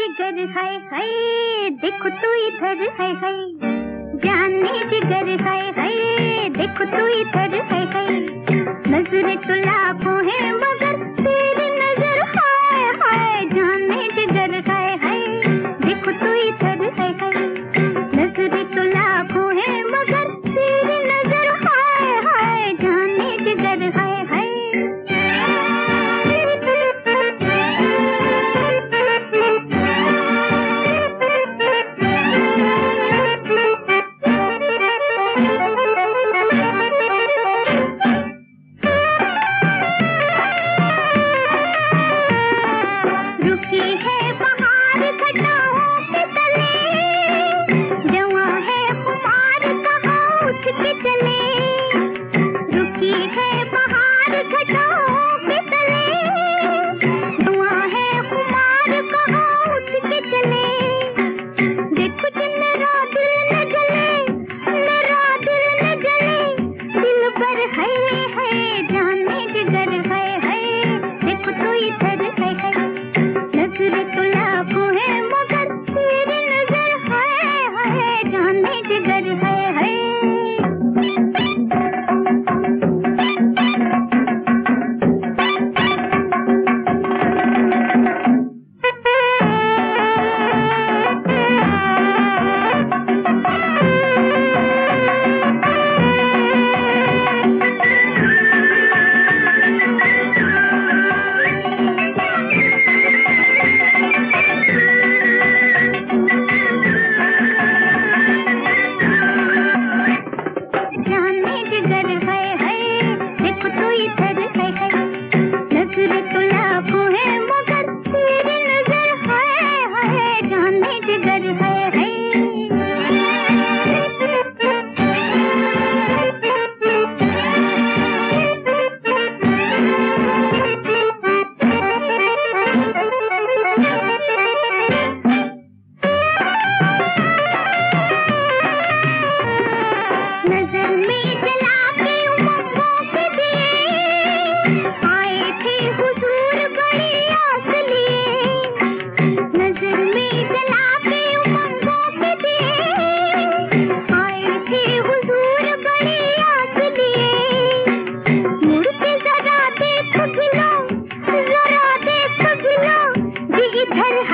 जिगर हाय हाय, देखो तू इधर हाय हाय, जाने जिगर हाय हाय, देखो तू इधर हाय हाय, नजरें तो लाखों है मगर तेरी नजर हाय हाय, जाने जिगर हाय हाय, देखो तू इधर हाय हाय, नजरें तो लाखों है मगर तेरी नजर हाय हाय, जाने जिगर हाय हाय। रुकी है बहार घटाओं के तले, जवां है खुमार कहाँ उठ के चले, रुकी है बहार घटाओं के तले, जवां है खुमार कहाँ उठ के चले, देखो दिन रात दिल न जले, मेरा दिल न जले, दिल पर है जाने जिगर है, देखो तो इधर है, नजरें तो लाखों है मगर तेरी नजर है, जाने जिगर है। जाने जिगर है, देखो तो इधर है, नजरें तो लाखों है मगर तेरी नजर है, जाने जिगर है। नजर में जला के उमंगों के दिए, आए थे हुजूर बड़ी आस लिए, नजर में जला के उमंगों के दिए, आए थे हुजूर बड़ी आस लिए, मुड़ के जरा देख गिलो, जरा देख गिलो, जी इधर